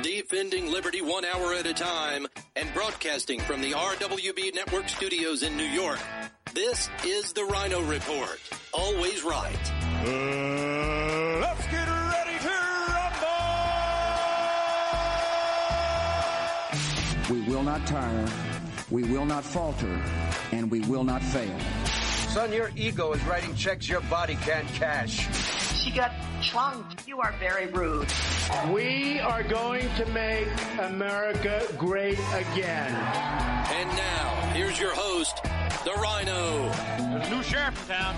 Defending liberty 1 hour at a time and broadcasting from the RWB Network studios in New York. This is the Rhino Report. Always right. Let's get ready to rumble! We will not tire, we will not falter, and we will not fail. Son, your ego is writing checks your body can't cash. She got chunked. You are very rude. We are going to make America great again. And now, here's your host, the Rhino. There's a new sheriff in town.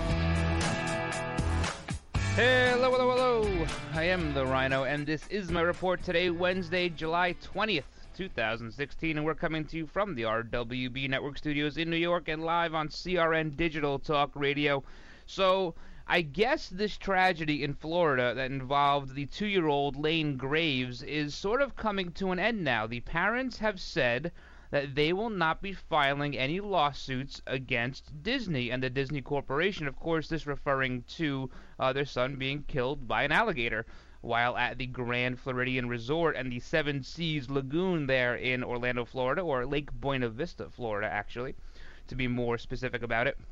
Hello, hello, hello. I am the Rhino, and this is my report today, Wednesday, July 20th, 2016, and we're coming to you from the RWB Network studios in New York and live on CRN Digital Talk Radio. So, I guess this tragedy in Florida that involved the 2-year-old Lane Graves is sort of coming to an end now. The parents have said that they will not be filing any lawsuits against Disney and the Disney Corporation. Of course, this referring to their son being killed by an alligator while at the Grand Floridian Resort and the Seven Seas Lagoon there in Orlando, Florida, or Lake Buena Vista, Florida, actually, to be more specific about it.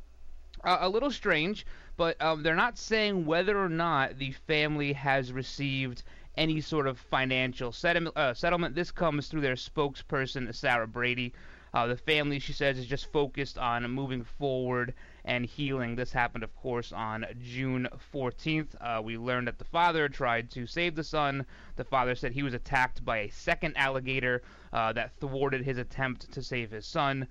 A little strange, but they're not saying whether or not the family has received any sort of financial settlement. This comes through their spokesperson, Sarah Brady. The family, she says, is just focused on moving forward and healing. This happened, of course, on June 14th. We learned that the father tried to save the son. The father said he was attacked by a second alligator that thwarted his attempt to save his son.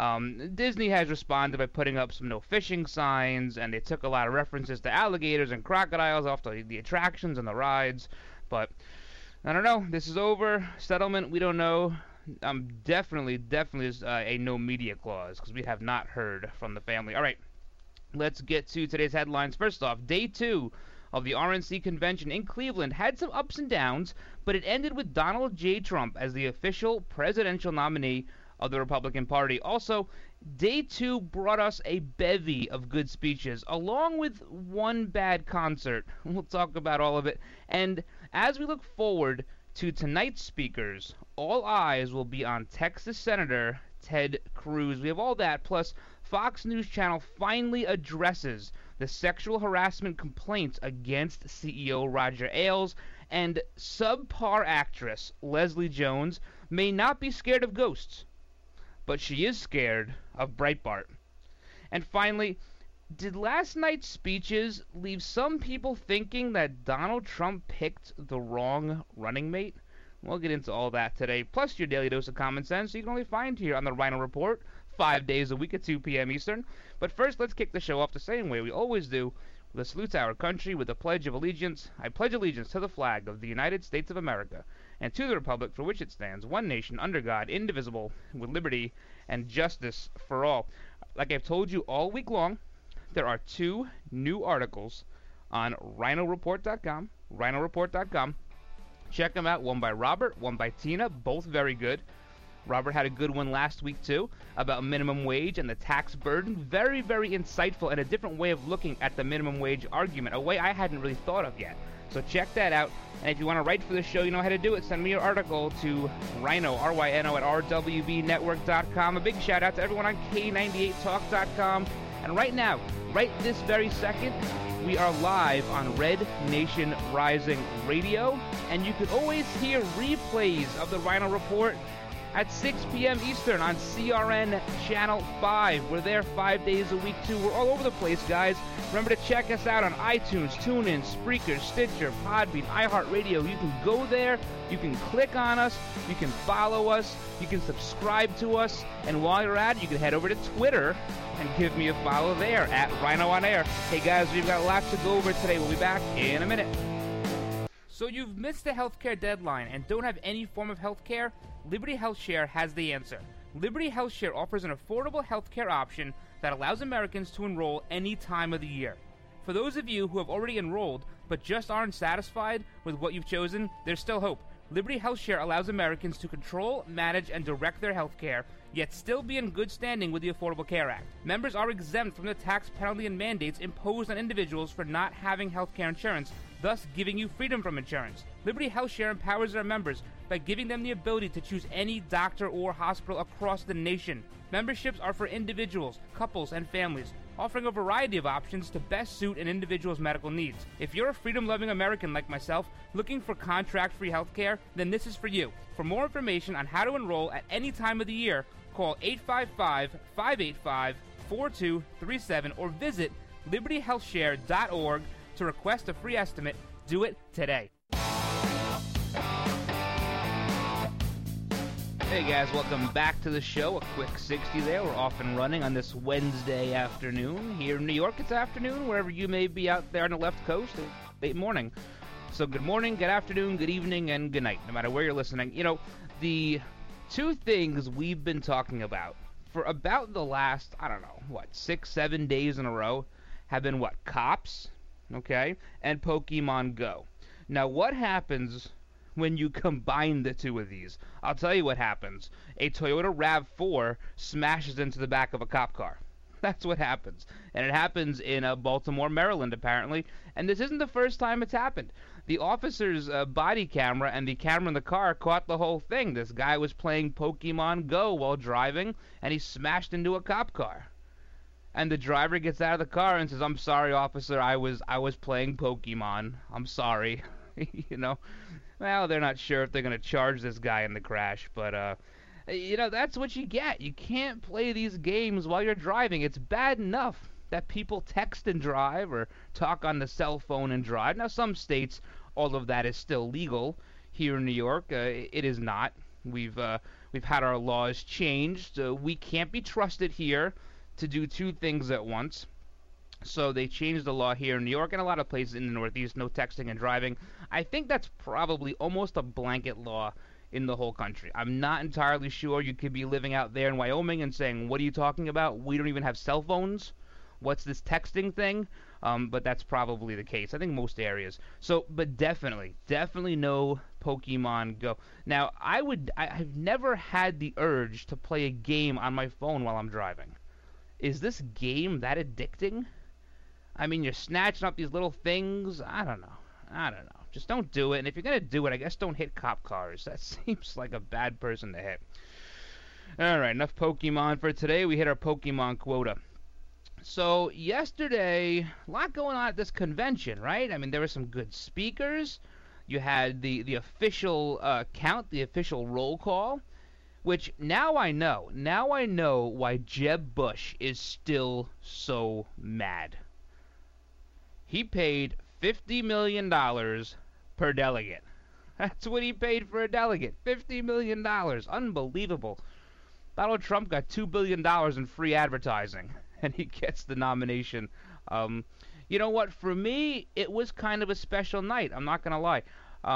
Disney has responded by putting up some no fishing signs, and they took a lot of references to alligators and crocodiles off the attractions and the rides. But I don't know. This is over. Settlement, we don't know. Definitely is a no media clause because we have not heard from the family. All right, let's get to today's headlines. First off, day 2 of the RNC convention in Cleveland had some ups and downs, but it ended with Donald J. Trump as the official presidential nominee of the Republican Party. Also, day 2 brought us a bevy of good speeches, along with one bad concert. We'll talk about all of it. And as we look forward to tonight's speakers, all eyes will be on Texas Senator Ted Cruz. We have all that, plus Fox News Channel finally addresses the sexual harassment complaints against CEO Roger Ailes, and subpar actress Leslie Jones may not be scared of ghosts, but she is scared of Breitbart. And finally, did last night's speeches leave some people thinking that Donald Trump picked the wrong running mate? We'll get into all that today, plus your daily dose of common sense you can only find here on the Rhino Report, 5 days a week at 2 p.m. Eastern. But first, let's kick the show off the same way we always do, with a salute to our country with the Pledge of Allegiance. I pledge allegiance to the flag of the United States of America, and to the republic for which it stands, one nation, under God, indivisible, with liberty and justice for all. Like I've told you all week long, there are 2 new articles on rhinoreport.com, rhinoreport.com. Check them out, one by Robert, one by Tina, both very good. Robert had a good one last week, too, about minimum wage and the tax burden. Very, very insightful and a different way of looking at the minimum wage argument, a way I hadn't really thought of yet. So check that out. And if you want to write for the show, you know how to do it. Send me your article to Rhino, R-Y-N-O, at rwbnetwork.com. A big shout out to everyone on K98talk.com. And right now, right this very second, we are live on Red Nation Rising Radio. And you can always hear replays of the Rhino Report at 6 p.m. Eastern on CRN Channel 5. We're there 5 days a week, too. We're all over the place, guys. Remember to check us out on iTunes, TuneIn, Spreaker, Stitcher, Podbean, iHeartRadio. You can go there. You can click on us. You can follow us. You can subscribe to us. And while you're at it, you can head over to Twitter and give me a follow there at Rhino on Air. Hey, guys, we've got a lot to go over today. We'll be back in a minute. So you've missed the healthcare deadline and don't have any form of healthcare? Liberty HealthShare has the answer. Liberty HealthShare offers an affordable healthcare option that allows Americans to enroll any time of the year. For those of you who have already enrolled but just aren't satisfied with what you've chosen, there's still hope. Liberty HealthShare allows Americans to control, manage, and direct their health care, yet still be in good standing with the Affordable Care Act. Members are exempt from the tax penalty and mandates imposed on individuals for not having health care insurance, thus giving you freedom from insurance. Liberty HealthShare empowers their members by giving them the ability to choose any doctor or hospital across the nation. Memberships are for individuals, couples, and families, offering a variety of options to best suit an individual's medical needs. If you're a freedom-loving American like myself, looking for contract-free healthcare, then this is for you. For more information on how to enroll at any time of the year, call 855-585-4237 or visit libertyhealthshare.org to request a free estimate. Do it today. Hey guys, welcome back to the show. A quick 60 there. We're off and running on this Wednesday afternoon. Here in New York, it's afternoon. Wherever you may be out there on the left coast, it's late morning. So good morning, good afternoon, good evening, and good night, no matter where you're listening. You know, the two things we've been talking about for about the last, 6-7 days in a row have been what? Cops, okay, and Pokemon Go. Now, what happens when you combine the two of these? I'll tell you what happens. A Toyota RAV4 smashes into the back of a cop car. That's what happens. And it happens in Baltimore, Maryland, apparently. And this isn't the first time it's happened. The officer's body camera and the camera in the car caught the whole thing. This guy was playing Pokemon Go while driving, and he smashed into a cop car. And the driver gets out of the car and says, "I'm sorry, officer, I was playing Pokemon. I'm sorry." You know? Well, they're not sure if they're going to charge this guy in the crash, but, that's what you get. You can't play these games while you're driving. It's bad enough that people text and drive or talk on the cell phone and drive. Now, some states, all of that is still legal. Here in New York, it is not. We've had our laws changed. We can't be trusted here to do two things at once. So they changed the law here in New York and a lot of places in the Northeast, no texting and driving. I think that's probably almost a blanket law in the whole country. I'm not entirely sure. You could be living out there in Wyoming and saying, "What are you talking about? We don't even have cell phones. What's this texting thing?" But that's probably the case. I think most areas. So, but definitely no Pokemon Go. Now, I've never had the urge to play a game on my phone while I'm driving. Is this game that addicting? I mean, you're snatching up these little things. I don't know. Just don't do it. And if you're going to do it, I guess don't hit cop cars. That seems like a bad person to hit. All right, enough Pokemon for today. We hit our Pokemon quota. So yesterday, a lot going on at this convention, right? I mean, there were some good speakers. You had the official count, the official roll call, which now I know why Jeb Bush is still so mad. He paid $50 million per delegate. That's what he paid for a delegate. $50 million. Unbelievable. Donald Trump got $2 billion in free advertising, and he gets the nomination. You know what? For me, it was kind of a special night. I'm not going to lie.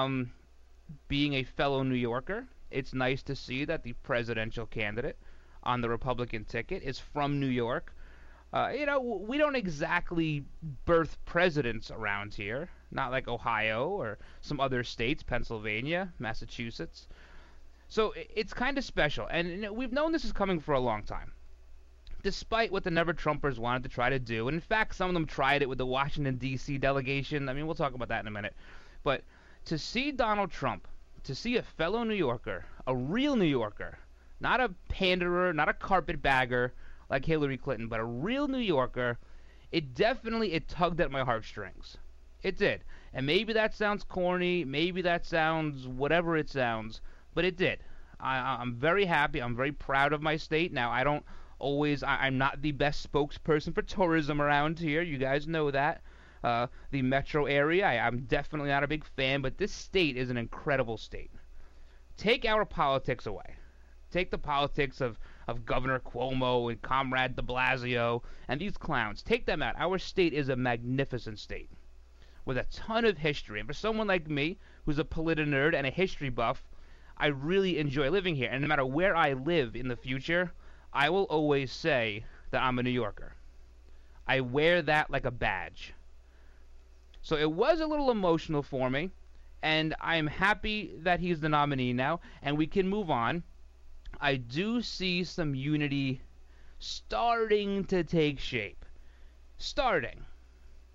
Being a fellow New Yorker, it's nice to see that the presidential candidate on the Republican ticket is from New York. We don't exactly birth presidents around here, not like Ohio or some other states, Pennsylvania, Massachusetts. So it's kind of special, and we've known this is coming for a long time, despite what the Never-Trumpers wanted to try to do. And in fact, some of them tried it with the Washington, D.C. delegation. I mean, we'll talk about that in a minute. But to see Donald Trump, to see a fellow New Yorker, a real New Yorker, not a panderer, not a carpetbagger like Hillary Clinton, but a real New Yorker, it tugged at my heartstrings. It did. And maybe that sounds corny, maybe that sounds whatever it sounds, but it did. I'm very happy. I'm very proud of my state. Now, I'm not the best spokesperson for tourism around here. You guys know that. The metro area, I'm definitely not a big fan, but this state is an incredible state. Take our politics away. Take the politics of Governor Cuomo and Comrade de Blasio and these clowns. Take them out. Our state is a magnificent state with a ton of history. And for someone like me, who's a politi-nerd and a history buff, I really enjoy living here. And no matter where I live in the future, I will always say that I'm a New Yorker. I wear that like a badge. So it was a little emotional for me, and I'm happy that he's the nominee now, and we can move on. I do see some unity starting to take shape. Starting.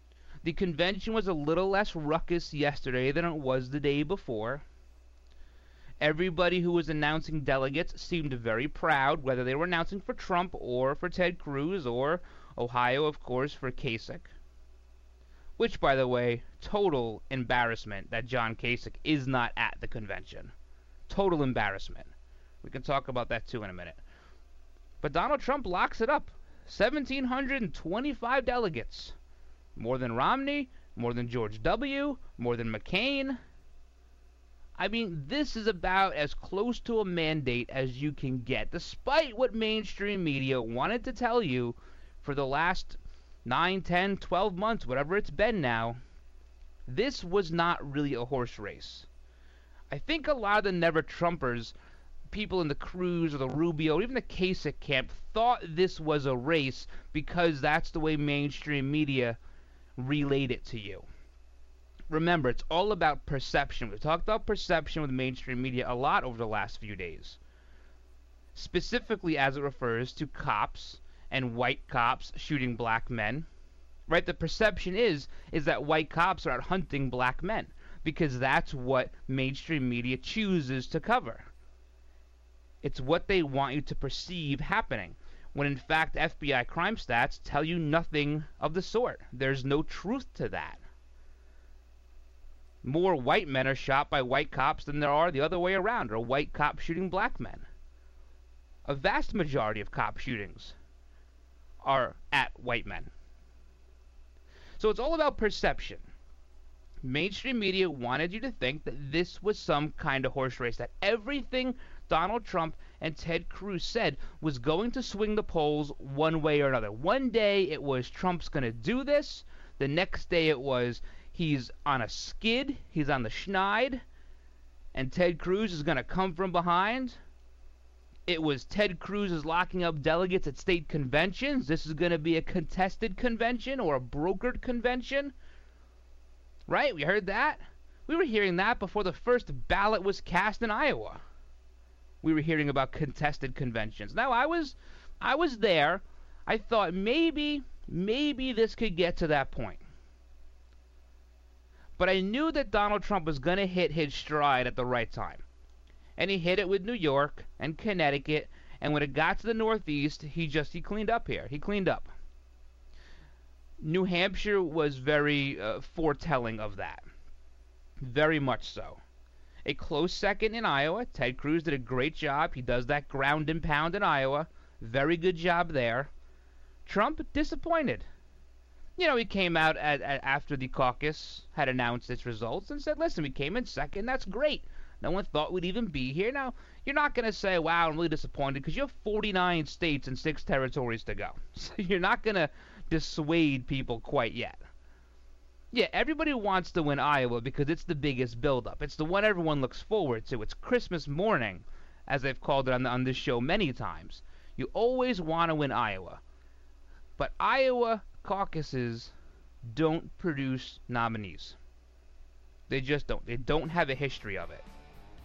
The convention was a little less ruckus yesterday than it was the day before. Everybody who was announcing delegates seemed very proud, whether they were announcing for Trump or for Ted Cruz or Ohio, of course, for Kasich. Which, by the way, total embarrassment that John Kasich is not at the convention. Total embarrassment. We can talk about that too in a minute. But Donald Trump locks it up. 1,725 delegates. More than Romney, more than George W., more than McCain. I mean, this is about as close to a mandate as you can get, despite what mainstream media wanted to tell you for the last 9, 10, 12 months, whatever it's been now. This was not really a horse race. I think a lot of the Never-Trumpers, people in the Cruz or the Rubio, even the Kasich camp, thought this was a race because that's the way mainstream media relayed it to you. Remember, it's all about perception. We've talked about perception with mainstream media a lot over the last few days. Specifically as it refers to cops and white cops shooting black men. Right? The perception is that white cops are out hunting black men because that's what mainstream media chooses to cover. It's what they want you to perceive happening, when in fact FBI crime stats tell you nothing of the sort. There's no truth to that. More white men are shot by white cops than there are the other way around, or white cops shooting black men. A vast majority of cop shootings are at white men. So it's all about perception. Mainstream media wanted you to think that this was some kind of horse race, that everything Donald Trump and Ted Cruz said was going to swing the polls one way or another. One day it was Trump's going to do this. The next day it was he's on a skid, he's on the schneid, and Ted Cruz is going to come from behind. It was Ted Cruz is locking up delegates at state conventions. This is going to be a contested convention or a brokered convention. Right? We heard that. We were hearing that before the first ballot was cast in Iowa. We were hearing about contested conventions. Now, I was there. I thought maybe this could get to that point. But I knew that Donald Trump was going to hit his stride at the right time. And he hit it with New York and Connecticut. And when it got to the Northeast, he cleaned up here. He cleaned up. New Hampshire was very foretelling of that. Very much so. A close second in Iowa. Ted Cruz did a great job. He does that ground and pound in Iowa. Very good job there. Trump disappointed. You know, he came out after the caucus had announced its results and said, listen, we came in second. That's great. No one thought we'd even be here. Now, you're not going to say, wow, I'm really disappointed, because you have 49 states and 6 territories to go. So you're not going to dissuade people quite yet. Yeah, everybody wants to win Iowa because it's the biggest buildup. It's the one everyone looks forward to. It's Christmas morning, as they've called it on this show many times. You always want to win Iowa. But Iowa caucuses don't produce nominees. They just don't. They don't have a history of it.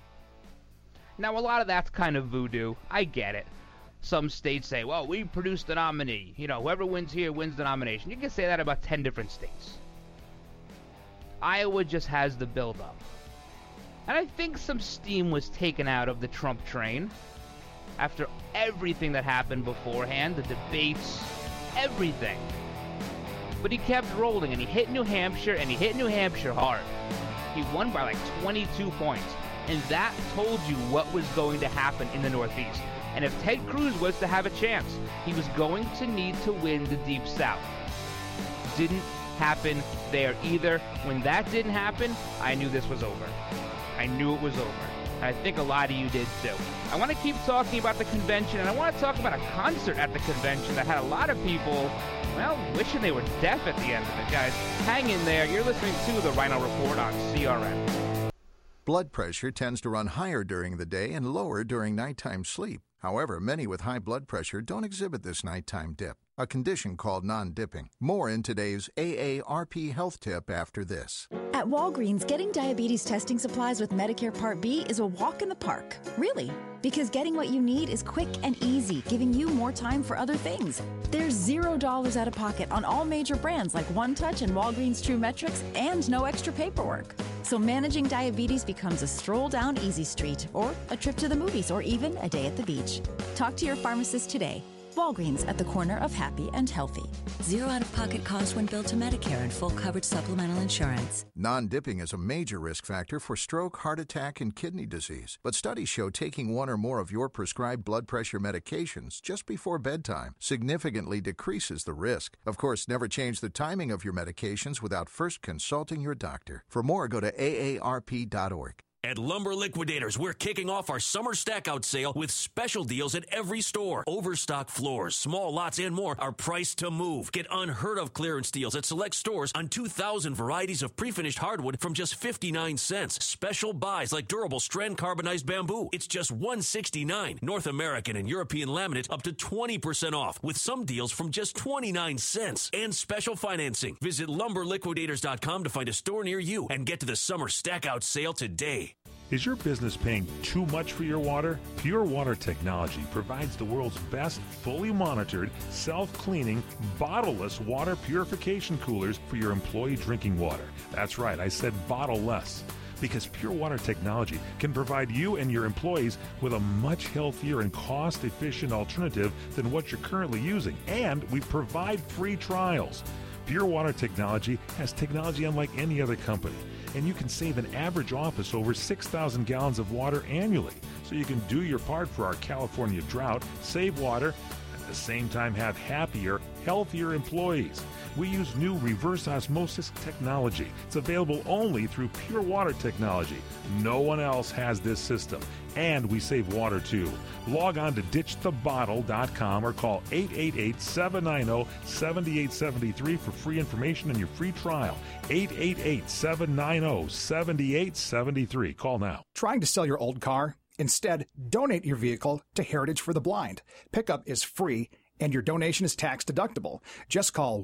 Now, a lot of that's kind of voodoo. I get it. Some states say, well, we produced the nominee. You know, whoever wins here wins the nomination. You can say that about 10 different states. Iowa just has the buildup. And I think some steam was taken out of the Trump train after everything that happened beforehand, the debates, everything. But he kept rolling, and he hit New Hampshire, and he hit New Hampshire hard. He won by like 22 points. And that told you what was going to happen in the Northeast. And if Ted Cruz was to have a chance, he was going to need to win the Deep South. Didn't happen there either. When that didn't happen, I knew this was over. I knew it was over. And I think a lot of you did too. I want to keep talking about the convention, and I want to talk about a concert at the convention that had a lot of people, well, wishing they were deaf at the end of it. Guys, hang in there. You're listening to the Rhino Report on CRN. Blood pressure tends to run higher during the day and lower during nighttime sleep. However, many with high blood pressure don't exhibit this nighttime dip, a condition called non-dipping. More in today's AARP health tip after this. At Walgreens, getting diabetes testing supplies with Medicare Part B is a walk in the park. Really? Because getting what you need is quick and easy, giving you more time for other things. There's $0 out of pocket on all major brands like One Touch and Walgreens True Metrics, and no extra paperwork. So managing diabetes becomes a stroll down Easy Street, or a trip to the movies, or even a day at the beach. Talk to your pharmacist today. Walgreens, at the corner of happy and healthy. Zero out-of-pocket cost when billed to Medicare and full coverage supplemental insurance. Non-dipping is a major risk factor for stroke, heart attack, and kidney disease. But studies show taking one or more of your prescribed blood pressure medications just before bedtime significantly decreases the risk. Of course, never change the timing of your medications without first consulting your doctor. For more, go to aarp.org. At Lumber Liquidators, we're kicking off our summer stack-out sale with special deals at every store. Overstock floors, small lots, and more are priced to move. Get unheard-of clearance deals at select stores on 2,000 varieties of pre-finished hardwood from just 59 cents. Special buys like durable strand carbonized bamboo. It's just $169. North American and European laminate up to 20% off, with some deals from just 29 cents. And special financing. Visit LumberLiquidators.com to find a store near you and get to the summer stack-out sale today. Is your business paying too much for your water? Pure Water Technology provides the world's best fully monitored, self-cleaning, bottle-less water purification coolers for your employee drinking water. That's right, I said bottle-less. Because Pure Water Technology can provide you and your employees with a much healthier and cost-efficient alternative than what you're currently using. And we provide free trials. Pure Water Technology has technology unlike any other company. And you can save an average office over 6,000 gallons of water annually. So you can do your part for our California drought, save water, and at the same time have happier, healthier employees. We use new reverse osmosis technology. It's available only through Pure Water Technology. No one else has this system. And we save water too. Log on to ditchthebottle.com or call 888-790-7873 for free information and your free trial. 888-790-7873. Call now. Trying to sell your old car? Instead, donate your vehicle to Heritage for the Blind. Pickup is free and your donation is tax deductible. Just call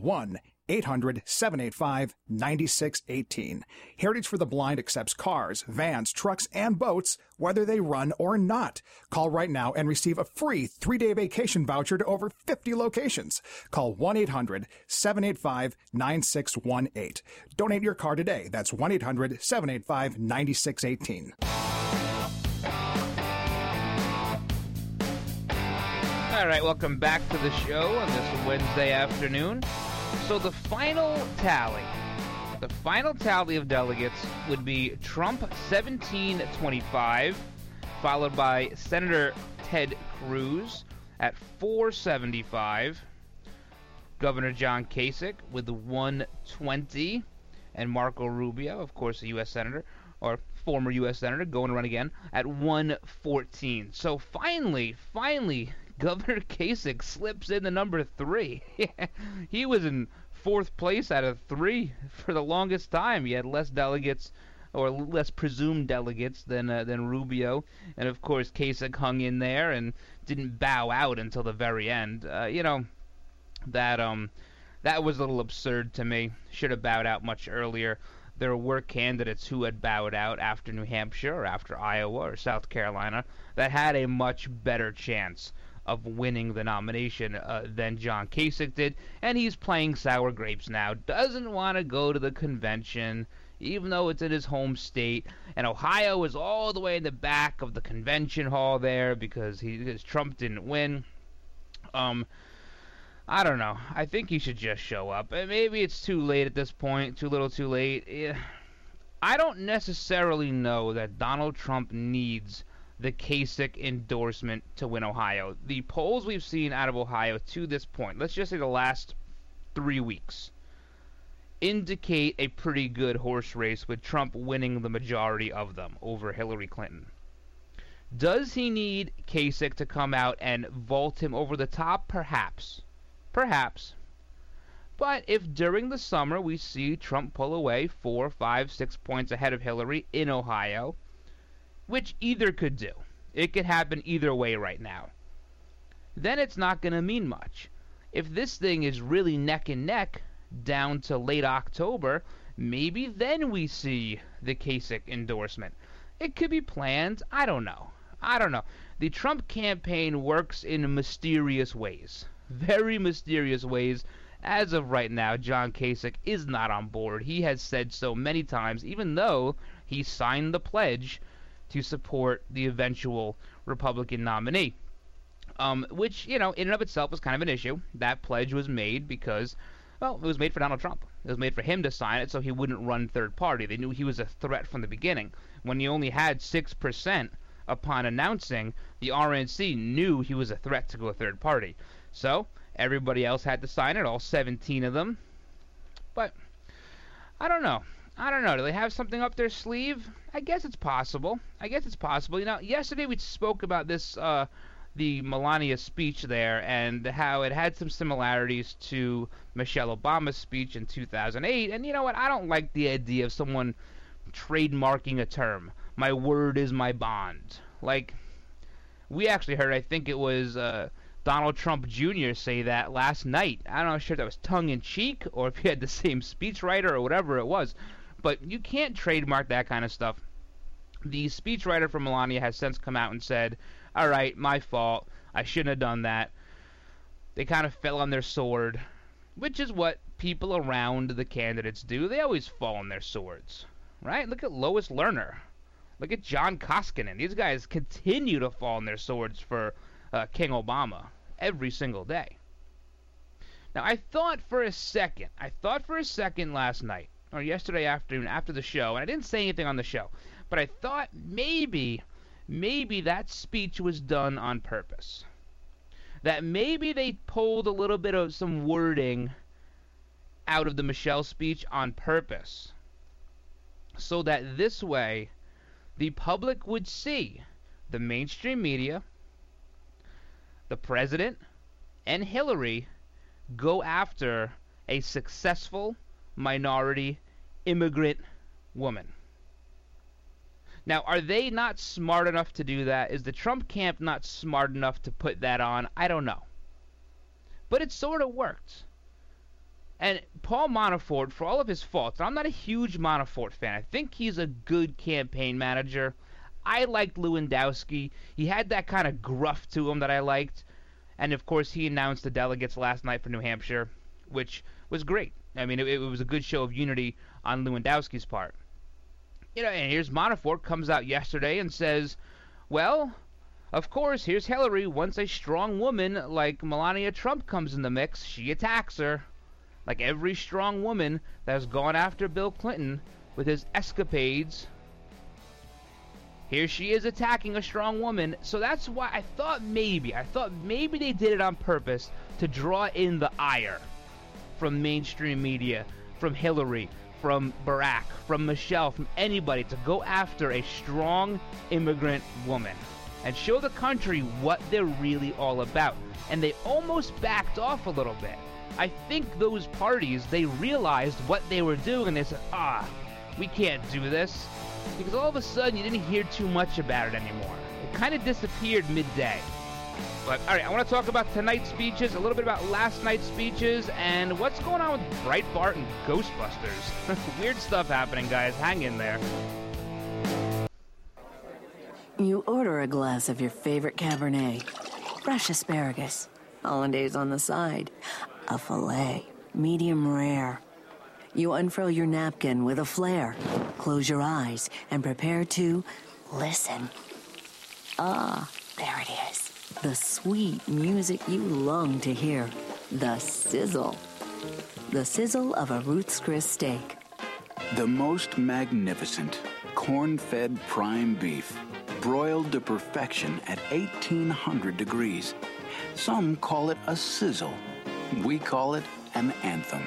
1-800-785-9618. Heritage for the Blind accepts cars, vans, trucks, and boats, whether they run or not. Call right now and receive a free 3-day vacation voucher to over 50 locations. Call 1-800-785-9618. Donate your car today. That's 1-800-785-9618. All right, welcome back to the show on this Wednesday afternoon. So the final tally of delegates would be Trump 1725, followed by Senator Ted Cruz at 475, Governor John Kasich with 120, and Marco Rubio, of course, a U.S. Senator, or former U.S. Senator, going to run again, at 114. So finally, Governor Kasich slips in the number 3. He was in 4th place out of 3 for the longest time. He had less delegates, or less presumed delegates, than Rubio. And of course, Kasich hung in there and didn't bow out until the very end. That was a little absurd to me. Should have bowed out much earlier. There were candidates who had bowed out after New Hampshire or after Iowa or South Carolina that had a much better chance of winning the nomination than John Kasich did, and he's playing sour grapes now. Doesn't want to go to the convention, even though it's in his home state, and Ohio is all the way in the back of the convention hall there because Trump didn't win. I don't know. I think he should just show up. Maybe it's too late at this point, too little too late. I don't necessarily know that Donald Trump needs the Kasich endorsement to win Ohio. The polls we've seen out of Ohio to this point, let's just say the last 3 weeks, indicate a pretty good horse race with Trump winning the majority of them over Hillary Clinton. Does he need Kasich to come out and vault him over the top? Perhaps. But if during the summer we see Trump pull away 4, 5, 6 points ahead of Hillary in Ohio, which either could do. It could happen either way right now. Then it's not going to mean much. If this thing is really neck and neck down to late October, maybe then we see the Kasich endorsement. It could be planned. I don't know. The Trump campaign works in mysterious ways. Very mysterious ways. As of right now, John Kasich is not on board. He has said so many times, even though he signed the pledge to support the eventual Republican nominee. Which, in and of itself was kind of an issue. That pledge was made because, well, it was made for Donald Trump. It was made for him to sign it so he wouldn't run third party. They knew he was a threat from the beginning. When he only had 6% upon announcing, the RNC knew he was a threat to go third party. So, everybody else had to sign it, all 17 of them. But, I don't know. Do they have something up their sleeve? I guess it's possible. Yesterday we spoke about this, the Melania speech there, and how it had some similarities to Michelle Obama's speech in 2008. And you know what? I don't like the idea of someone trademarking a term. My word is my bond. Like, we actually heard, I think it was Donald Trump Jr. say that last night. I'm not sure if that was tongue-in-cheek or if he had the same speechwriter or whatever it was. But you can't trademark that kind of stuff. The speechwriter for Melania has since come out and said, all right, my fault. I shouldn't have done that. They kind of fell on their sword, which is what people around the candidates do. They always fall on their swords, right? Look at Lois Lerner. Look at John Koskinen. These guys continue to fall on their swords for King Obama every single day. Now, I thought for a second last night, or yesterday afternoon after the show, and I didn't say anything on the show, but I thought maybe that speech was done on purpose. That maybe they pulled a little bit of some wording out of the Michelle speech on purpose, so that this way the public would see the mainstream media, the president, and Hillary go after a successful minority immigrant woman. Now, are they not smart enough to do that? Is the Trump camp not smart enough to put that on? I don't know. But it sort of worked. And Paul Manafort, for all of his faults, I'm not a huge Manafort fan. I think he's a good campaign manager. I liked Lewandowski. He had that kind of gruff to him that I liked. And, of course, he announced the delegates last night for New Hampshire, which was great. I mean, it was a good show of unity on Lewandowski's part. And here's Manafort comes out yesterday and says, well, of course, here's Hillary. Once a strong woman like Melania Trump comes in the mix, she attacks her. Like every strong woman that has gone after Bill Clinton with his escapades, here she is attacking a strong woman. So that's why I thought maybe they did it on purpose to draw in the ire from mainstream media, from Hillary, from Barack, from Michelle, from anybody, to go after a strong immigrant woman and show the country what they're really all about. And they almost backed off a little bit. I think those parties, they realized what they were doing, and they said, we can't do this. Because all of a sudden, you didn't hear too much about it anymore. It kind of disappeared midday. But, all right, I want to talk about tonight's speeches, a little bit about last night's speeches, and what's going on with Breitbart and Ghostbusters. Weird stuff happening, guys. Hang in there. You order a glass of your favorite Cabernet, fresh asparagus, hollandaise on the side, a filet, medium rare. You unfurl your napkin with a flair, close your eyes, and prepare to listen. There it is. The sweet music you long to hear. The sizzle. The sizzle of a Ruth's Chris steak. The most magnificent corn-fed prime beef, broiled to perfection at 1,800 degrees. Some call it a sizzle. We call it an anthem.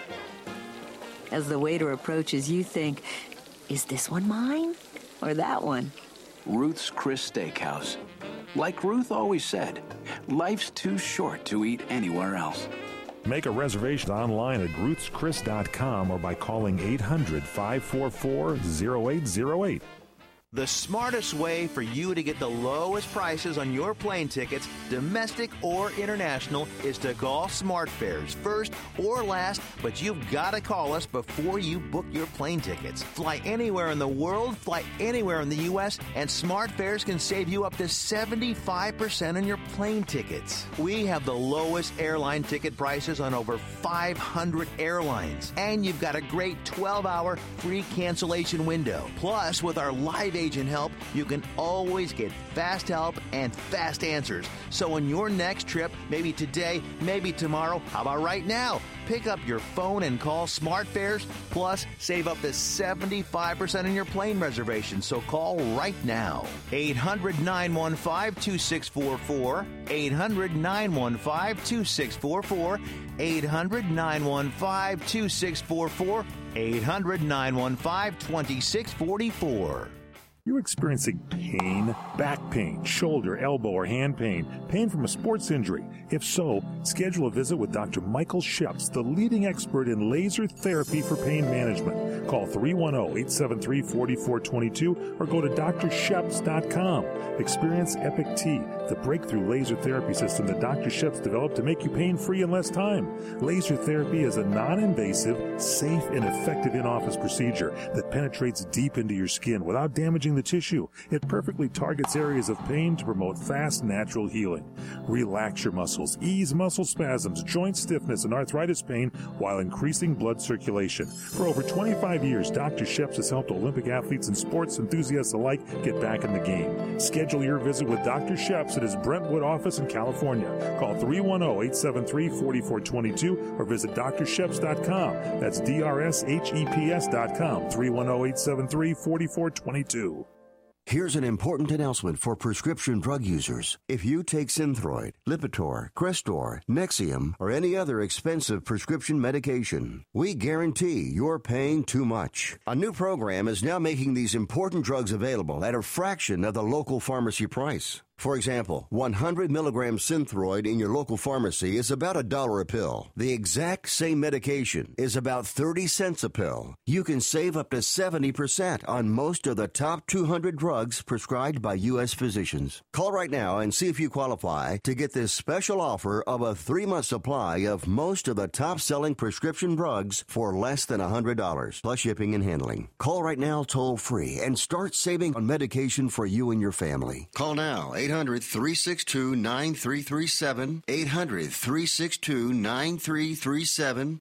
As the waiter approaches, you think, is this one mine or that one? Ruth's Chris Steakhouse. Like Ruth always said, life's too short to eat anywhere else. Make a reservation online at ruthschris.com or by calling 800-544-0808. The smartest way for you to get the lowest prices on your plane tickets, domestic or international, is to call SmartFares first or last, but you've got to call us before you book your plane tickets. Fly anywhere in the world, fly anywhere in the U.S., and SmartFares can save you up to 75% on your plane tickets. We have the lowest airline ticket prices on over 500 airlines, and you've got a great 12-hour free cancellation window. Plus, with our live agent help, you can always get fast help and fast answers. So on your next trip, maybe today, maybe tomorrow, how about right now? Pick up your phone and call SmartFares, plus save up to 75% on your plane reservation. So call right now. 800-915-2644. 800-915-2644. 800-915-2644. 800-915-2644. You're experiencing pain, back pain, shoulder, elbow, or hand pain, pain from a sports injury. If so, schedule a visit with Dr. Michael Sheps, the leading expert in laser therapy for pain management. Call 310-873-4422 or go to drsheps.com. Experience Epic T, the breakthrough laser therapy system that Dr. Sheps developed to make you pain-free in less time. Laser therapy is a non-invasive, safe, and effective in-office procedure that penetrates deep into your skin without damaging the tissue. It perfectly targets areas of pain to promote fast, natural healing. Relax your muscles, ease muscle spasms, joint stiffness, and arthritis pain while increasing blood circulation. For over 25 years, Dr. Sheps has helped Olympic athletes and sports enthusiasts alike get back in the game. Schedule your visit with Dr. Sheps at his Brentwood office in California. Call 310-873-4422 or visit drsheps.com. That's DRSHEPS.com. 310-873-4422. Here's an important announcement for prescription drug users. If you take Synthroid, Lipitor, Crestor, Nexium, or any other expensive prescription medication, we guarantee you're paying too much. A new program is now making these important drugs available at a fraction of the local pharmacy price. For example, 100 milligram Synthroid in your local pharmacy is about $1 a pill. The exact same medication is about 30 cents a pill. You can save up to 70% on most of the top 200 drugs prescribed by U.S. physicians. Call right now and see if you qualify to get this special offer of a 3-month supply of most of the top-selling prescription drugs for less than $100, plus shipping and handling. Call right now toll-free and start saving on medication for you and your family. Call now, 800-362-9337, 800-362-9337,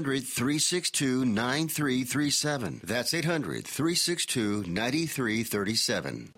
800-362-9337. That's 800-362-9337.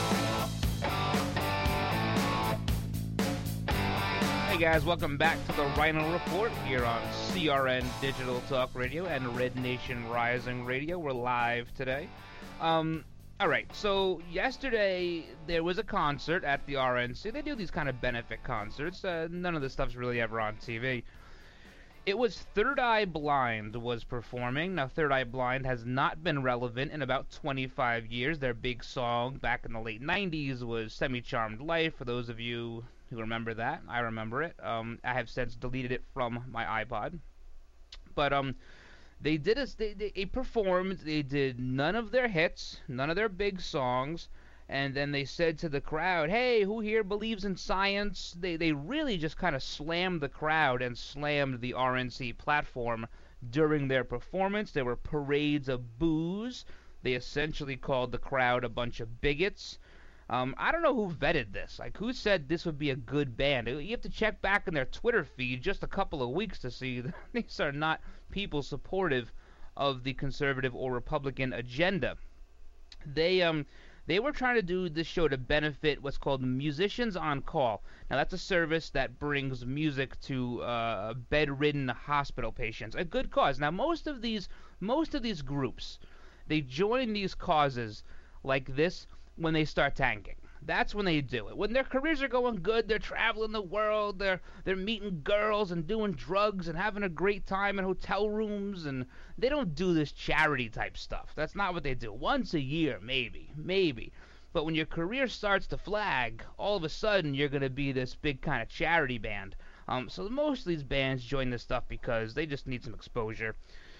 Hey guys, welcome back to the Rhino Report here on CRN Digital Talk Radio and Red Nation Rising Radio. We're live today. Alright, so yesterday there was a concert at the RNC. They do these kind of benefit concerts. None of this stuff's really ever on TV. It was Third Eye Blind was performing. Now, Third Eye Blind has not been relevant in about 25 years. Their big song back in the late 90s was Semi-Charmed Life, for those of you who remember that. I remember it. I have since deleted it from my iPod. But, they performed, they did none of their hits, none of their big songs, and then they said to the crowd, hey, who here believes in science? They really just kind of slammed the crowd and slammed the RNC platform during their performance. There were parades of boos. They essentially called the crowd a bunch of bigots. I don't know who vetted this. Like, who said this would be a good band? You have to check back in their Twitter feed just a couple of weeks to see that these are not people supportive of the conservative or Republican agenda. They were trying to do this show to benefit what's called Musicians on Call. Now, that's a service that brings music to bedridden hospital patients. A good cause. Now, most of these groups, they join these causes like this when they start tanking. That's when they do it. When their careers are going good, they're traveling the world, they're meeting girls and doing drugs and having a great time in hotel rooms, and they don't do this charity type stuff. That's not what they do. Once a year, maybe. But when your career starts to flag, all of a sudden you're going to be this big kind of charity band. So most of these bands join this stuff because they just need some exposure.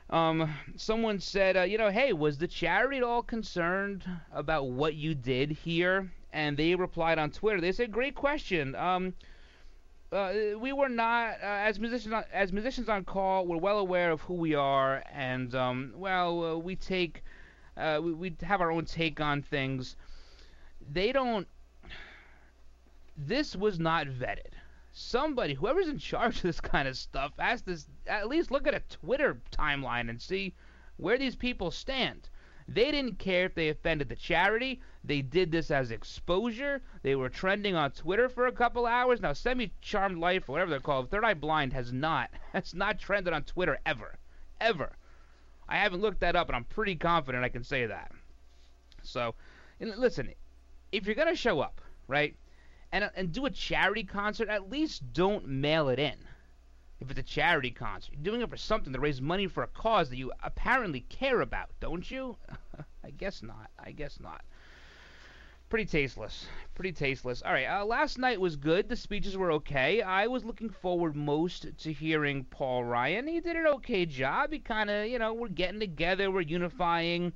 Someone said, hey, was the charity at all concerned about what you did here? And they replied on Twitter. They said, great question. We were not, as musicians on call, we're well aware of who we are, and, we take, we have our own take on things. This was not vetted. Somebody, whoever's in charge of this kind of stuff, has to at least look at a Twitter timeline and see where these people stand. They didn't care if they offended the charity. They did this as exposure. They were trending on Twitter for a couple hours. Now, Semi-Charmed Life, or whatever they're called, Third Eye Blind, has not trended on Twitter ever. Ever. I haven't looked that up, and I'm pretty confident I can say that. So, listen, if you're going to show up, right, and do a charity concert, at least don't mail it in. If it's a charity concert, you're doing it for something to raise money for a cause that you apparently care about, don't you? I guess not. Pretty tasteless. All right, last night was good. The speeches were okay. I was looking forward most to hearing Paul Ryan. He did an okay job. He kind of, we're getting together, we're unifying.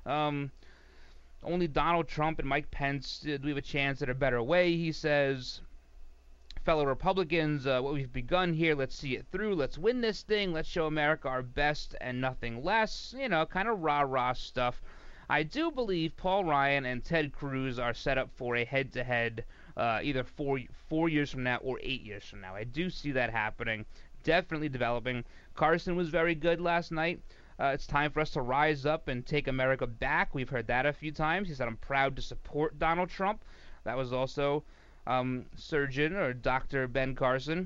Only Donald Trump and Mike Pence do we have a chance at a better way, he says. Fellow Republicans, what we've begun here, let's see it through. Let's win this thing. Let's show America our best and nothing less. Kind of rah-rah stuff. I do believe Paul Ryan and Ted Cruz are set up for a head-to-head either 4 years from now or 8 years from now. I do see that happening. Definitely developing. Carson was very good last night. It's time for us to rise up and take America back. We've heard that a few times. He said, I'm proud to support Donald Trump. That was also Surgeon or Dr. Ben Carson.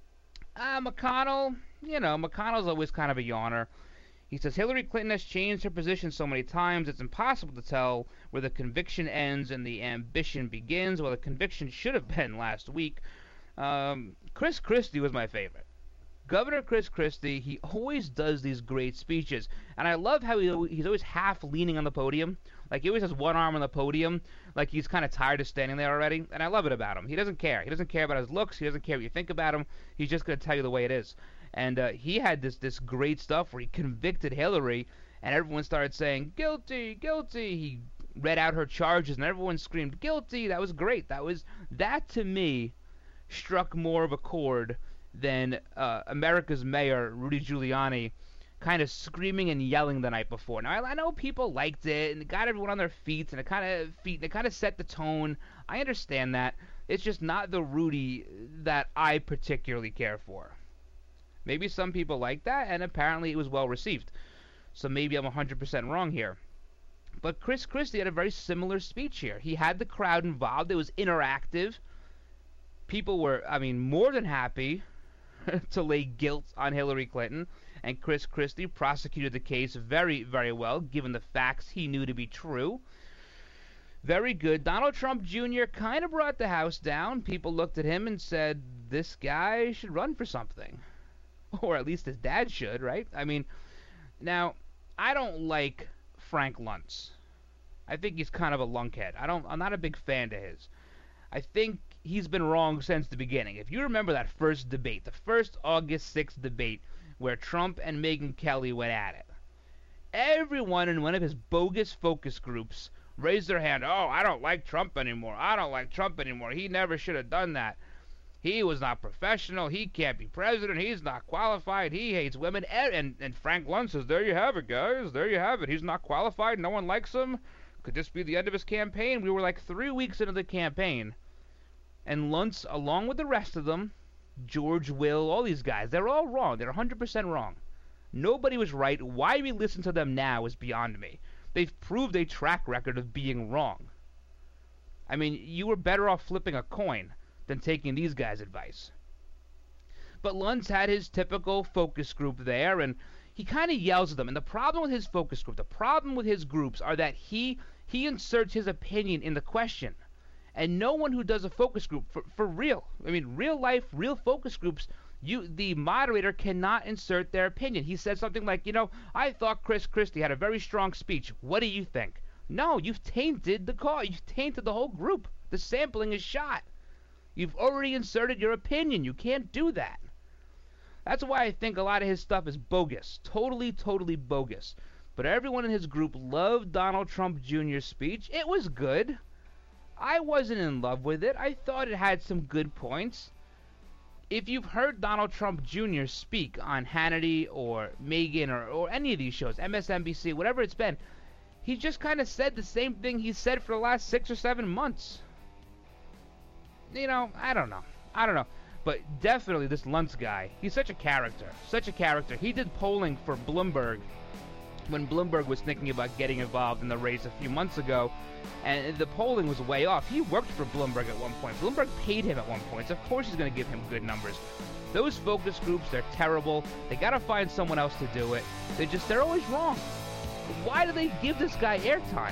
McConnell, McConnell's always kind of a yawner. He says, Hillary Clinton has changed her position so many times, it's impossible to tell where the conviction ends and the ambition begins. Well, the conviction should have been last week. Chris Christie was my favorite. Governor Chris Christie, he always does these great speeches. And I love how he's always half leaning on the podium. Like, he always has one arm on the podium, like he's kind of tired of standing there already. And I love it about him. He doesn't care. He doesn't care about his looks. He doesn't care what you think about him. He's just going to tell you the way it is. And he had this great stuff where he convicted Hillary, and everyone started saying, guilty, guilty. He read out her charges, and everyone screamed, guilty. That was great. That to me struck more of a chord than America's mayor, Rudy Giuliani, kind of screaming and yelling the night before. Now, I know people liked it, and it got everyone on their feet, and it kind of set the tone. I understand that. It's just not the Rudy that I particularly care for. Maybe some people like that, and apparently it was well received. So maybe I'm 100% wrong here. But Chris Christie had a very similar speech here. He had the crowd involved. It was interactive. People were, more than happy to lay guilt on Hillary Clinton, and Chris Christie prosecuted the case very, very well, given the facts he knew to be true. Very good. Donald Trump Jr. kind of brought the house down. People looked at him and said, this guy should run for something. Or at least his dad should, right? Now, I don't like Frank Luntz. I think he's kind of a lunkhead. I'm not a big fan of his. I think he's been wrong since the beginning. If you remember that first debate, the first August 6th debate, where Trump and Megyn Kelly went at it, everyone in one of his bogus focus groups raised their hand. Oh, I don't like Trump anymore. He never should have done that. He was not professional. He can't be president. He's not qualified. He hates women. And Frank Luntz says, there you have it, guys. There you have it. He's not qualified. No one likes him. Could this be the end of his campaign? We were like 3 weeks into the campaign. And Luntz, along with the rest of them, George Will, all these guys, they're all wrong. They're 100% wrong. Nobody was right. Why we listen to them now is beyond me. They've proved a track record of being wrong. You were better off flipping a coin than taking these guys' advice. But Luntz had his typical focus group there, and he kind of yells at them. And the problem with his focus group, the problem with his groups, are that he inserts his opinion in the question. And no one who does a focus group, for real, real life, real focus groups, the moderator cannot insert their opinion. He said something like, I thought Chris Christie had a very strong speech. What do you think? No, you've tainted the call. You've tainted the whole group. The sampling is shot. You've already inserted your opinion. You can't do that. That's why I think a lot of his stuff is bogus. Totally, totally bogus. But everyone in his group loved Donald Trump Jr.'s speech. It was good. I wasn't in love with it. I thought it had some good points. If you've heard Donald Trump Jr. speak on Hannity or Megyn or any of these shows, MSNBC, whatever it's been, he just kind of said the same thing he said for the last 6 or 7 months. You know, I don't know. But definitely this Luntz guy, he's such a character. He did polling for Bloomberg when Bloomberg was thinking about getting involved in the race a few months ago, and the polling was way off. He worked for Bloomberg at one point. Bloomberg paid him at one point, so of course he's going to give him good numbers. Those focus groups, they're terrible. They got to find someone else to do it. They're always wrong. Why do they give this guy airtime?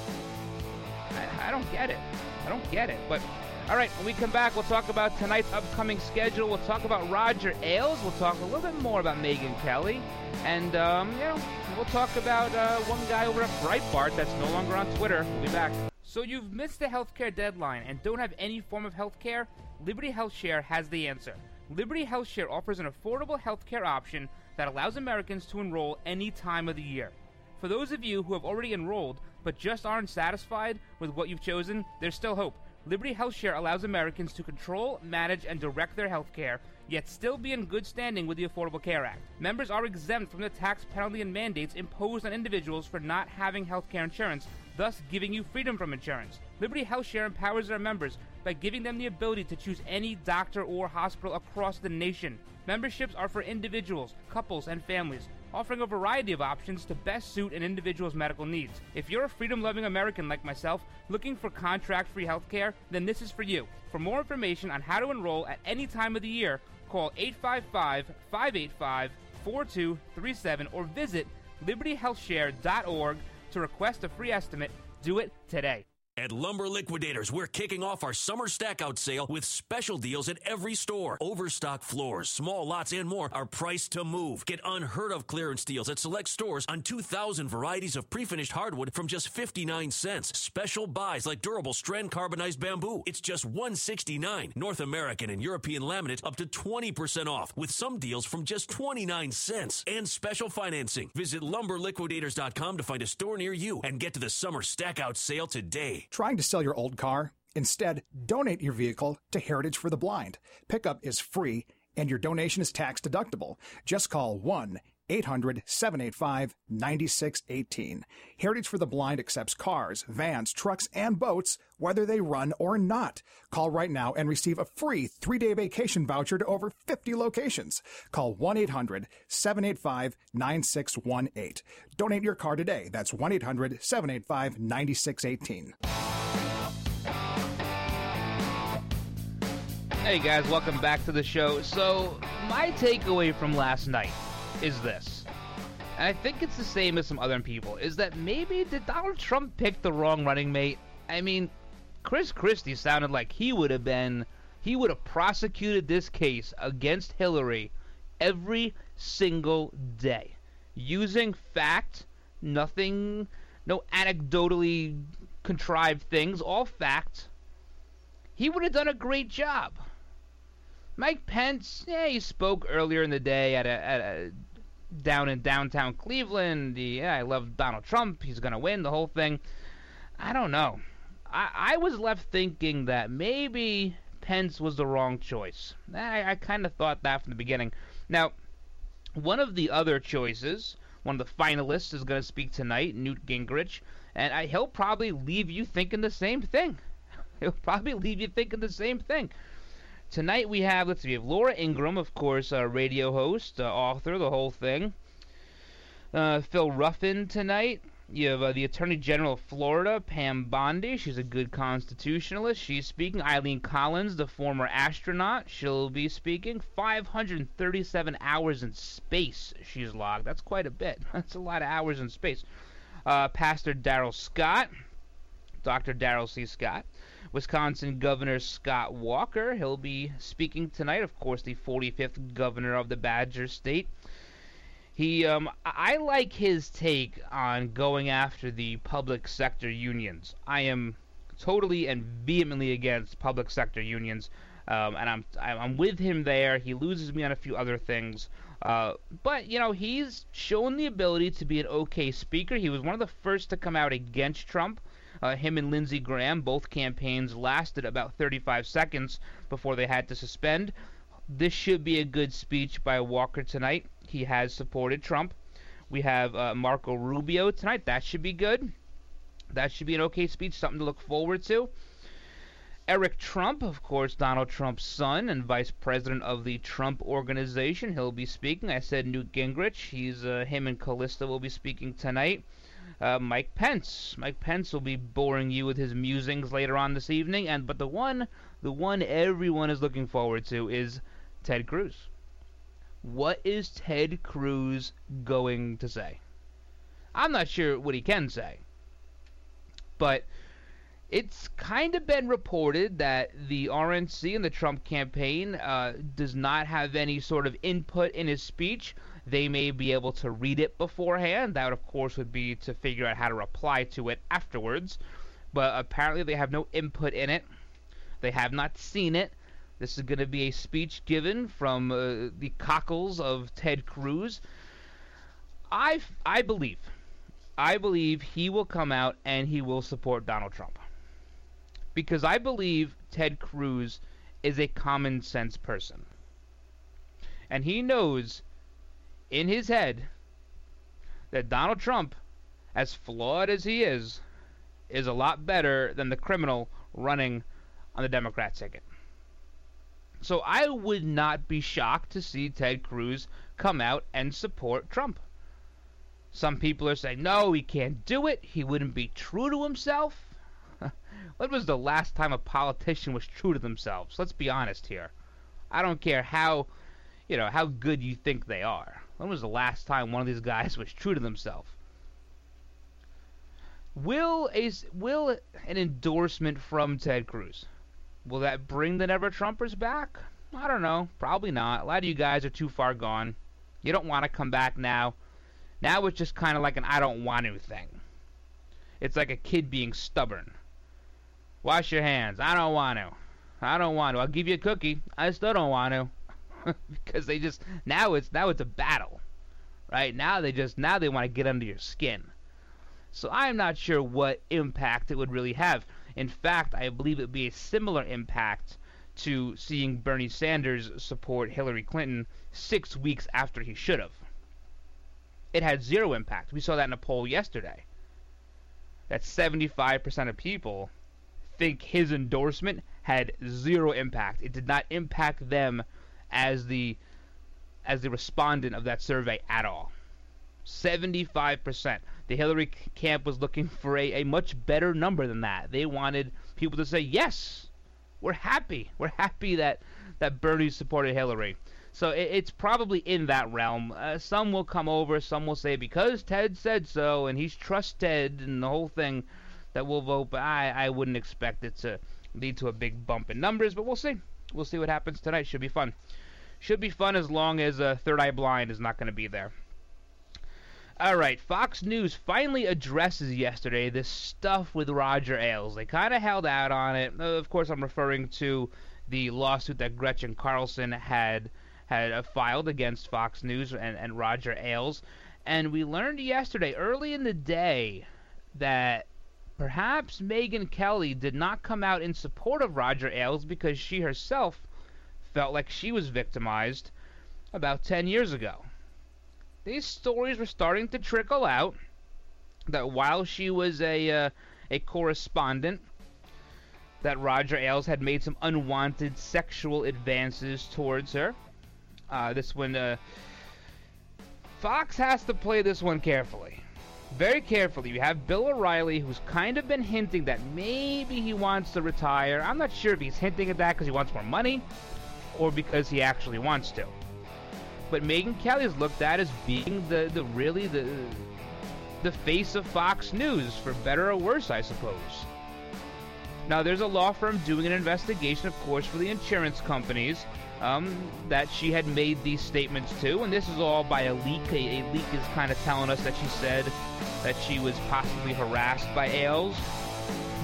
I don't get it. But all right, when we come back, we'll talk about tonight's upcoming schedule. We'll talk about Roger Ailes. We'll talk a little bit more about Megyn Kelly. And, we'll talk about one guy over at Breitbart that's no longer on Twitter. We'll be back. So you've missed the healthcare deadline and don't have any form of healthcare? Liberty HealthShare has the answer. Liberty HealthShare offers an affordable healthcare option that allows Americans to enroll any time of the year. For those of you who have already enrolled but just aren't satisfied with what you've chosen, there's still hope. Liberty HealthShare allows Americans to control, manage, and direct their health care, yet still be in good standing with the Affordable Care Act. Members are exempt from the tax penalty and mandates imposed on individuals for not having health care insurance, thus giving you freedom from insurance. Liberty HealthShare empowers their members by giving them the ability to choose any doctor or hospital across the nation. Memberships are for individuals, couples, and families, offering a variety of options to best suit an individual's medical needs. If you're a freedom-loving American like myself, looking for contract-free health care, then this is for you. For more information on how to enroll at any time of the year, call 855-585-4237 or visit libertyhealthshare.org to request a free estimate. Do it today. At Lumber Liquidators, we're kicking off our summer stack-out sale with special deals at every store. Overstock floors, small lots, and more are priced to move. Get unheard-of clearance deals at select stores on 2,000 varieties of pre-finished hardwood from just 59 cents. Special buys like durable strand carbonized bamboo. It's just $169. North American and European laminate up to 20% off, with some deals from just 29 cents. And special financing. Visit LumberLiquidators.com to find a store near you and get to the summer stack-out sale today. Trying to sell your old car? Instead, donate your vehicle to Heritage for the Blind. Pickup is free, and your donation is tax deductible. Just call 1-800-785-9618. Heritage for the Blind accepts cars, vans, trucks, and boats, whether they run or not. Call right now and receive a free 3-day vacation voucher to over 50 locations. Call 1-800-785-9618. Donate your car today. That's 1-800-785-9618. Hey guys, welcome back to the show. So, my takeaway from last night is this, and I think it's the same as some other people, is that maybe did Donald Trump pick the wrong running mate? I mean, Chris Christie sounded like he would have prosecuted this case against Hillary every single day, using fact, no anecdotally contrived things, all fact. He would have done a great job. Mike Pence, he spoke earlier in the day at down in downtown Cleveland. I love Donald Trump. He's going to win, the whole thing. I don't know. I was left thinking that maybe Pence was the wrong choice. I kind of thought that from the beginning. Now, one of the other choices, one of the finalists, is going to speak tonight, Newt Gingrich, and he'll probably leave you thinking the same thing. Tonight we have, Laura Ingraham, of course, radio host, author, the whole thing. Phil Ruffin tonight. You have the Attorney General of Florida, Pam Bondi. She's a good constitutionalist. She's speaking. Eileen Collins, the former astronaut. She'll be speaking. 537 hours in space she's logged. That's quite a bit. That's a lot of hours in space. Pastor Darrell Scott, Dr. Darrell C. Scott. Wisconsin Governor Scott Walker, he'll be speaking tonight. Of course, the 45th governor of the Badger State. I like his take on going after the public sector unions. I am totally and vehemently against public sector unions. and I'm with him there. He loses me on a few other things. But, you know, he's shown the ability to be an okay speaker. He was one of the first to come out against Trump. Him and Lindsey Graham, both campaigns lasted about 35 seconds before they had to suspend. This should be a good speech by Walker tonight. He has supported Trump. We have Marco Rubio tonight. That should be good. That should be an okay speech, something to look forward to. Eric Trump, of course, Donald Trump's son and vice president of the Trump Organization. He'll be speaking. I said Newt Gingrich. Him and Callista will be speaking tonight. Mike Pence. Mike Pence will be boring you with his musings later on this evening. But the one everyone is looking forward to is Ted Cruz. What is Ted Cruz going to say? I'm not sure what he can say. But it's kind of been reported that the RNC and the Trump campaign does not have any sort of input in his speech. They may be able to read it beforehand. That, of course, would be to figure out how to reply to it afterwards. But apparently they have no input in it. They have not seen it. This is going to be a speech given from the cockles of Ted Cruz. I believe he will come out and he will support Donald Trump. Because I believe Ted Cruz is a common sense person. And he knows in his head that Donald Trump, as flawed as he is a lot better than the criminal running on the Democrat ticket. So I would not be shocked to see Ted Cruz come out and support Trump. Some people are saying, no, he can't do it. He wouldn't be true to himself. When was the last time a politician was true to themselves? Let's be honest here. I don't care how good you think they are. When was the last time one of these guys was true to themselves? Will an endorsement from Ted Cruz, will that bring the Never-Trumpers back? I don't know. Probably not. A lot of you guys are too far gone. You don't want to come back now. Now it's just kind of like an I don't want to thing. It's like a kid being stubborn. Wash your hands. I don't want to. I don't want to. I'll give you a cookie. I still don't want to. Because they just now it's a battle. Right? Now they want to get under your skin. So I'm not sure what impact it would really have. In fact, I believe it would be a similar impact to seeing Bernie Sanders support Hillary Clinton 6 weeks after he should have. It had zero impact. We saw that in a poll yesterday. That 75% of people think his endorsement had zero impact. It did not impact them as the respondent of that survey at all. 75%. The Hillary camp was looking for a much better number than that. They wanted people to say, yes, we're happy. We're happy that Bernie supported Hillary. So it's probably in that realm. Some will come over. Some will say, because Ted said so, and he's trusted, and the whole thing, that we'll vote. But I wouldn't expect it to lead to a big bump in numbers. But we'll see. We'll see what happens tonight. Should be fun. Should be fun as long as Third Eye Blind is not going to be there. All right, Fox News finally addresses yesterday this stuff with Roger Ailes. They kind of held out on it. Of course, I'm referring to the lawsuit that Gretchen Carlson had filed against Fox News and Roger Ailes. And we learned yesterday, early in the day, that perhaps Megyn Kelly did not come out in support of Roger Ailes because she herself felt like she was victimized about 10 years ago. These stories were starting to trickle out that while she was a correspondent, that Roger Ailes had made some unwanted sexual advances towards her. Fox has to play this one carefully. Very carefully. You have Bill O'Reilly, who's kind of been hinting that maybe he wants to retire. I'm not sure if he's hinting at that because he wants more money or because he actually wants to. But Megyn Kelly is looked at as being the face of Fox News, for better or worse, I suppose. Now, there's a law firm doing an investigation, of course, for the insurance companies that she had made these statements to, and this is all by a leak. A leak is kind of telling us that she said that she was possibly harassed by Ailes.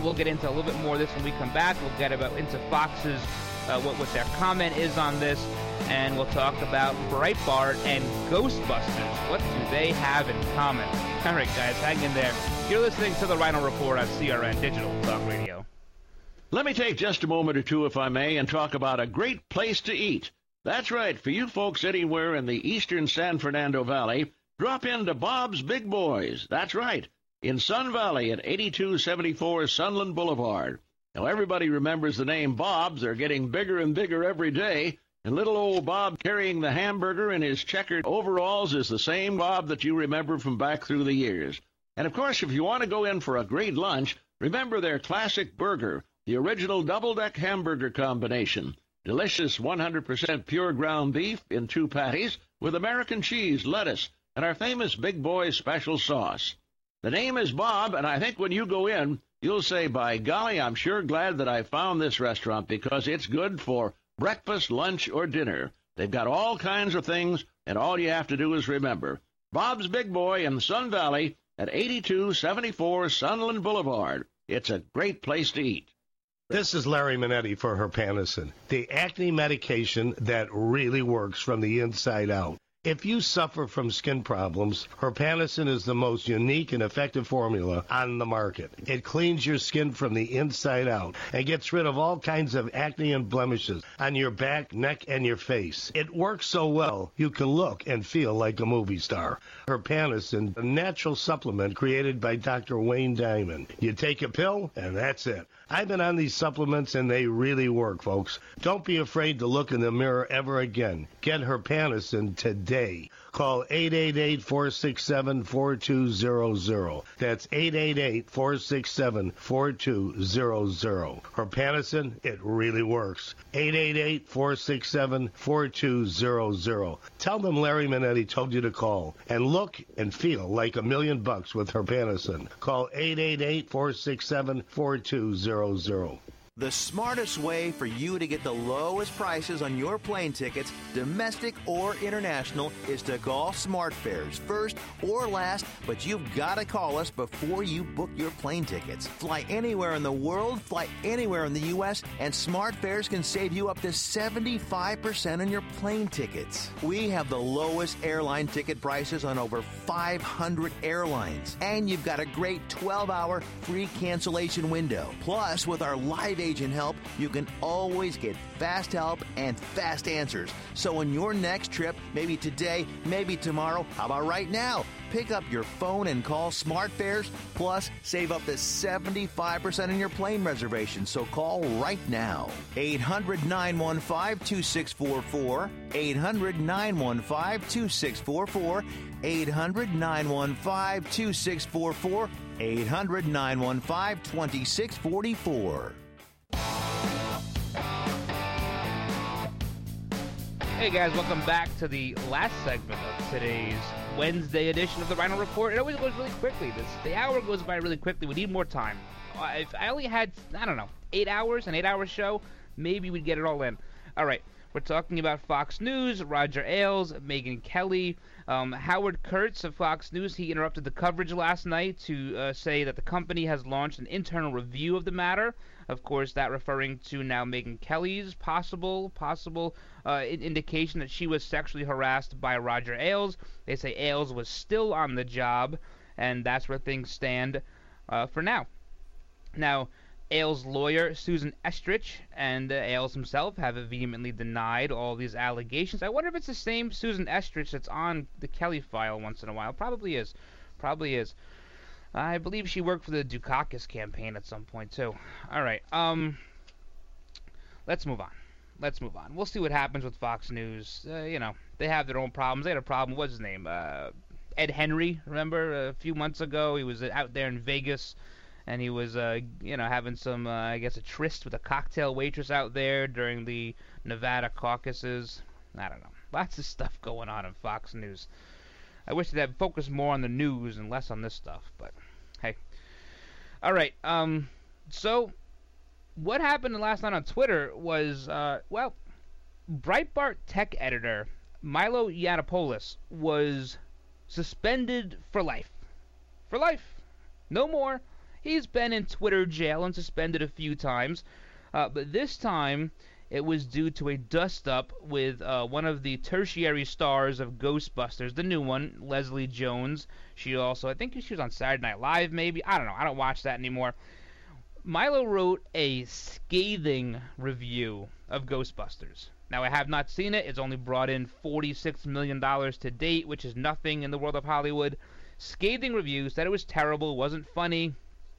We'll get into a little bit more of this when we come back. We'll get into Fox's, what their comment is on this, and we'll talk about Breitbart and Ghostbusters. What do they have in common? All right, guys, hang in there. You're listening to the Rhino Report on CRN Digital Talk Radio. Let me take just a moment or two, if I may, and talk about a great place to eat. That's right, for you folks anywhere in the eastern San Fernando Valley, drop into Bob's Big Boys. That's right, in Sun Valley at 8274 Sunland Boulevard. Now, everybody remembers the name Bob's. They're getting bigger and bigger every day. And little old Bob carrying the hamburger in his checkered overalls is the same Bob that you remember from back through the years. And, of course, if you want to go in for a great lunch, remember their classic burger, the original double-deck hamburger combination. Delicious 100% pure ground beef in 2 patties with American cheese, lettuce, and our famous Big Boy special sauce. The name is Bob, and I think when you go in, you'll say, by golly, I'm sure glad that I found this restaurant because it's good for breakfast, lunch, or dinner. They've got all kinds of things, and all you have to do is remember. Bob's Big Boy in Sun Valley at 8274 Sunland Boulevard. It's a great place to eat. This is Larry Minetti for Herpanicin, the acne medication that really works from the inside out. If you suffer from skin problems, Herpanicin is the most unique and effective formula on the market. It cleans your skin from the inside out and gets rid of all kinds of acne and blemishes on your back, neck, and your face. It works so well, you can look and feel like a movie star. Herpanicin, a natural supplement created by Dr. Wayne Diamond. You take a pill, and that's it. I've been on these supplements, and they really work, folks. Don't be afraid to look in the mirror ever again. Get Herpanicin today. Call 888-467-4200. That's 888-467-4200. Herpanicin, it really works. 888-467-4200. Tell them Larry Minetti told you to call and look and feel like $1 million with Herpanicin. Call 888-467-4200. The smartest way for you to get the lowest prices on your plane tickets, domestic or international, is to call SmartFares first or last, but you've got to call us before you book your plane tickets. Fly anywhere in the world, fly anywhere in the U.S., and SmartFares can save you up to 75% on your plane tickets. We have the lowest airline ticket prices on over 500 airlines, and you've got a great 12-hour free cancellation window. Plus, with our live agent help, you can always get fast help and fast answers. So on your next trip, maybe today, maybe tomorrow, how about right now? Pick up your phone and call SmartFares, plus save up to 75% on your plane reservation. So call right now. 800-915-2644. 800-915-2644. 800-915-2644. 800-915-2644. Hey guys, welcome back to the last segment of today's Wednesday edition of the Rhino Report. It always goes really quickly. The hour goes by really quickly. We need more time. If I only had, 8 hours, an 8-hour show, maybe we'd get it all in. All right, we're talking about Fox News, Roger Ailes, Megyn Kelly, Howard Kurtz of Fox News. He interrupted the coverage last night to say that the company has launched an internal review of the matter. Of course, that referring to now Megyn Kelly's possible indication that she was sexually harassed by Roger Ailes. They say Ailes was still on the job, and that's where things stand for now. Now, Ailes' lawyer, Susan Estrich, and Ailes himself have vehemently denied all these allegations. I wonder if it's the same Susan Estrich that's on the Kelly file once in a while. Probably is. I believe she worked for the Dukakis campaign at some point, too. All right. Let's move on. We'll see what happens with Fox News. They have their own problems. They had a problem. What's his name? Ed Henry, remember? A few months ago, he was out there in Vegas, and he was, having some, a tryst with a cocktail waitress out there during the Nevada caucuses. I don't know. Lots of stuff going on in Fox News. I wish they'd have focused more on the news and less on this stuff, but hey. All right, so what happened last night on Twitter was, Breitbart tech editor Milo Yiannopoulos was suspended for life. No more. He's been in Twitter jail and suspended a few times, but this time it was due to a dust-up with one of the tertiary stars of Ghostbusters, the new one, Leslie Jones. She also, I think she was on Saturday Night Live, maybe. I don't know. I don't watch that anymore. Milo wrote a scathing review of Ghostbusters. Now, I have not seen it. It's only brought in $46 million to date, which is nothing in the world of Hollywood. Scathing review, said it was terrible, wasn't funny.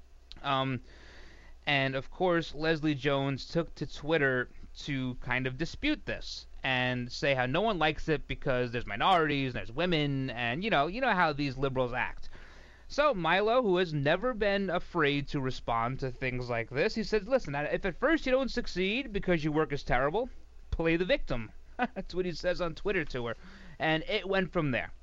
And, of course, Leslie Jones took to Twitter to kind of dispute this and say how no one likes it because there's minorities and there's women and, you know how these liberals act. So Milo, who has never been afraid to respond to things like this, he says, listen, if at first you don't succeed because your work is terrible, play the victim. That's what he says on Twitter to her. And it went from there.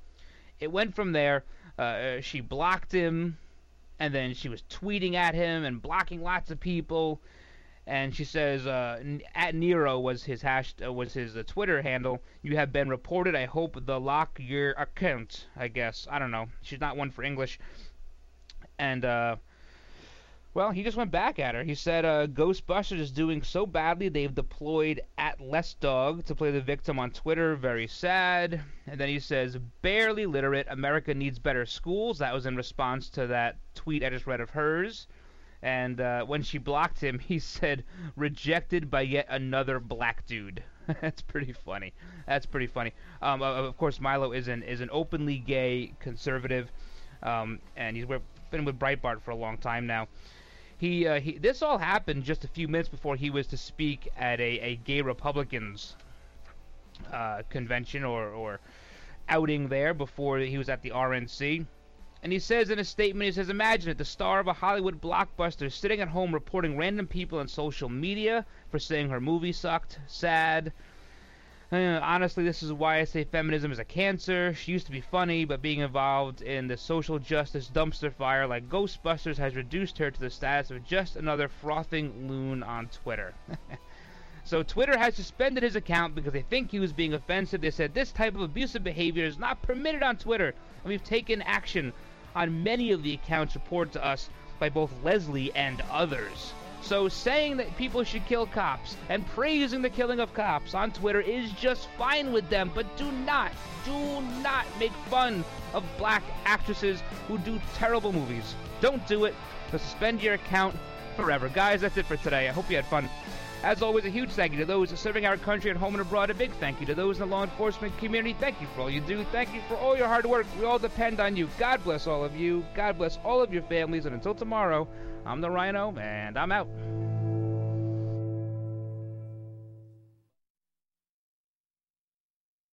She blocked him, and then she was tweeting at him and blocking lots of people. And she says, at Nero was his Twitter handle. You have been reported. I hope they'll lock your account, I guess. I don't know. She's not one for English. And, well, he just went back at her. He said, Ghostbusters is doing so badly they've deployed @LessDog to play the victim on Twitter. Very sad. And then he says, barely literate. America needs better schools. That was in response to that tweet I just read of hers. And when she blocked him, he said, rejected by yet another black dude. That's pretty funny. Of course, Milo is an openly gay conservative, and he's been with Breitbart for a long time now. This all happened just a few minutes before he was to speak at a gay Republicans convention or outing there before he was at the RNC. And he says in a statement, imagine it, the star of a Hollywood blockbuster sitting at home reporting random people on social media for saying her movie sucked. Sad. Honestly, this is why I say feminism is a cancer. She used to be funny, but being involved in the social justice dumpster fire like Ghostbusters has reduced her to the status of just another frothing loon on Twitter. So Twitter has suspended his account because they think he was being offensive. They said this type of abusive behavior is not permitted on Twitter, and we've taken action on many of the accounts reported to us by both Leslie and others. So saying that people should kill cops and praising the killing of cops on Twitter is just fine with them, but do not make fun of black actresses who do terrible movies. Don't do it. So suspend your account forever. Guys, that's it for today. I hope you had fun. As always, a huge thank you to those serving our country at home and abroad. A big thank you to those in the law enforcement community. Thank you for all you do. Thank you for all your hard work. We all depend on you. God bless all of you. God bless all of your families. And until tomorrow, I'm the Rhino, and I'm out.